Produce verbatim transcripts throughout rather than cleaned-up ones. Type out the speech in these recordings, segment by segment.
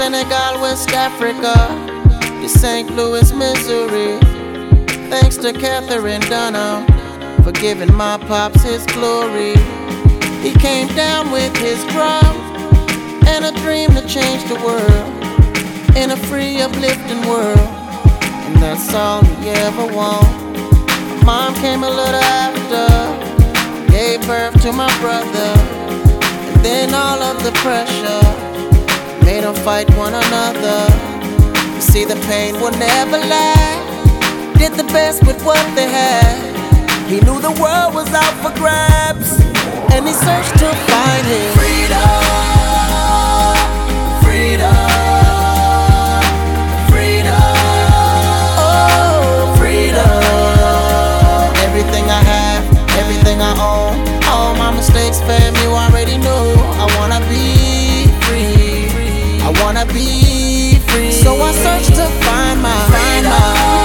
Senegal, West Africa, to Saint Louis, Missouri. Thanks to Catherine Dunham for giving my pops his glory. He came down with his drum and a dream to change the world in a free, uplifting world, and that's all he ever wanted. Mom came a little after, gave birth to my brother, and then all of the pressure made them fight one another. You see, the pain will never last. Did the best with what they had. He knew the world was out for grabs, and he searched to find his freedom, freedom, freedom, oh, freedom. Everything I have, everything I own, all my mistakes, fam, you already know. I wanna be free, I wanna be free. So I search to find my freedom.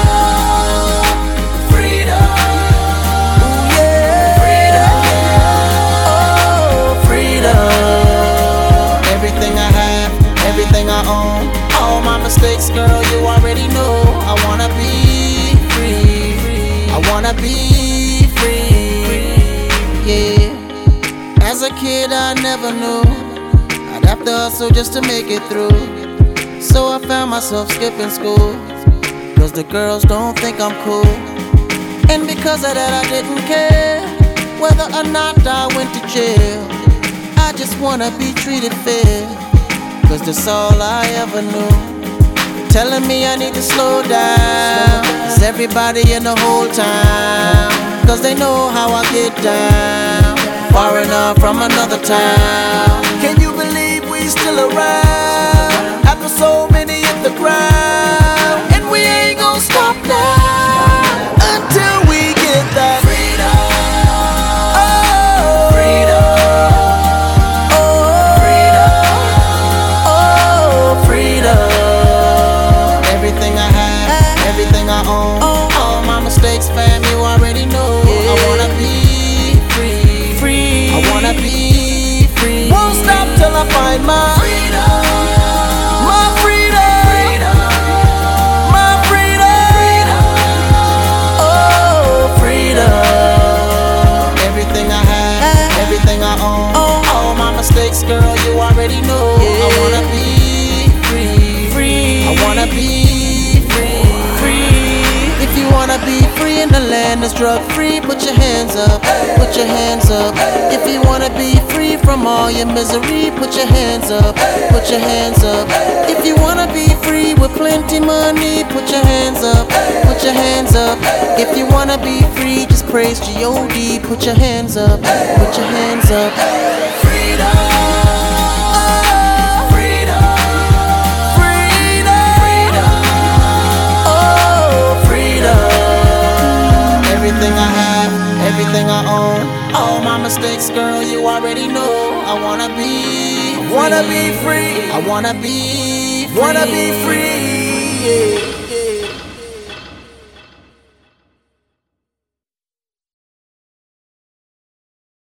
Everything I own, all my mistakes, girl, you already know. I wanna be free, I wanna be free, yeah. As a kid I never knew I'd have to hustle just to make it through. So I found myself skipping school, cause the girls don't think I'm cool. And because of that I didn't care whether or not I went to jail. I just wanna be treated fair, cause that's all I ever knew. Telling me I need to slow down, cause everybody in the whole town, cause they know how I get down, far enough from another town. Can you believe we still around, after so many hit the ground? And we ain't gon' stop now, until we get that freedom. Everything I own, all my mistakes, fam, you already know. I wanna be free, free. I wanna be free. Won't stop till I find my freedom, my freedom, my freedom, oh, freedom. Everything I have, everything I own, all my mistakes, girl, you already know. I wanna be free, free. I wanna be wanna be free in the land that's drug free. Put your hands up, put your hands up. If you wanna be free from all your misery, put your hands up, put your hands up. If you wanna be free with plenty money, put your hands up, put your hands up. If you wanna be free, just praise G O D. Put your hands up, put your hands up. Freedom. Everything I have, everything I own, all my mistakes, girl, you already know. I wanna be, I wanna be free, I wanna be, free. Wanna be free, yeah.